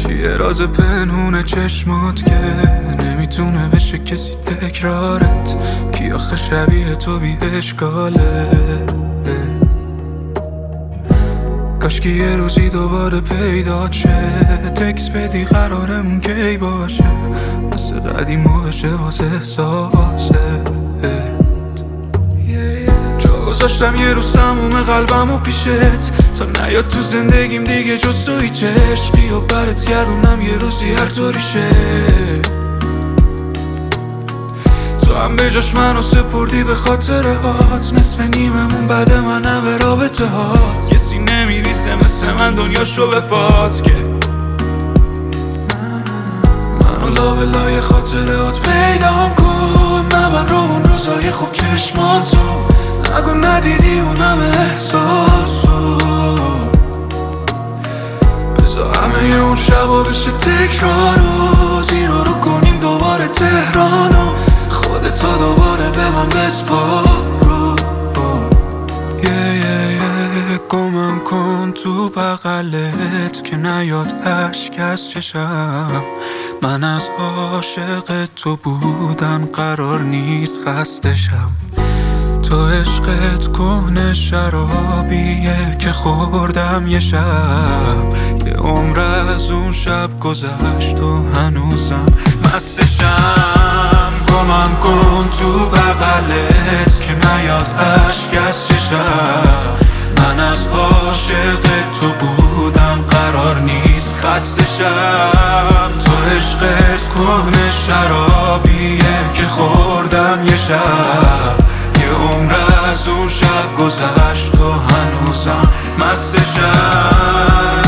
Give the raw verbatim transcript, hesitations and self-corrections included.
چیه راز پنهون چشمات که نمیتونه بشه کسی تکرارت؟ کی آخه شبیه تو بی اشکاله؟ کاشکی یه روزی دوباره پیدا شه، تکس بدی قرارمون کی باشه، مثل قدیما بشه واسه احساسه. جا گذاشتم یه روز تموم قلبم و پیشت، تا نیاد تو زندگیم دیگه جز تو هیچ عشقی و برات گردونم یه روزی هر طوری شه. تو هم به جاش منو سپردی به خاطره هات، نصف نیممون بعد منم به رابطه هات. کسی نمیریسه مثل من دنیاشو به پات که منو لابلای خاطره هات پیدام کن. نبر رو اون روزای خوب چشماتو، نگو ندیدی اونم احساسو. بذار همه اون شبا بشه تکرارو، زیرا رو کنیم دوباره تهرانو، خودتا دوباره به من بسپارو. یه یه یه گمم کن تو بغلت که نیاد اشک از چشم. من از عاشق تو بودن قرار نیست خستشم. تو عشقت کهنه شرابیه که خوردم یه شب، یه عمر از اون شب گذشت و هنوزم مستشم. گمم کن تو بغلت که نیاد اشک از چشم. من از عاشق تو بودم قرار نیست خستشم. تو عشقت کهنه شرابیه که خوردم یه شب، یه عمر از اون شب گذشت و هنوزم مستشم.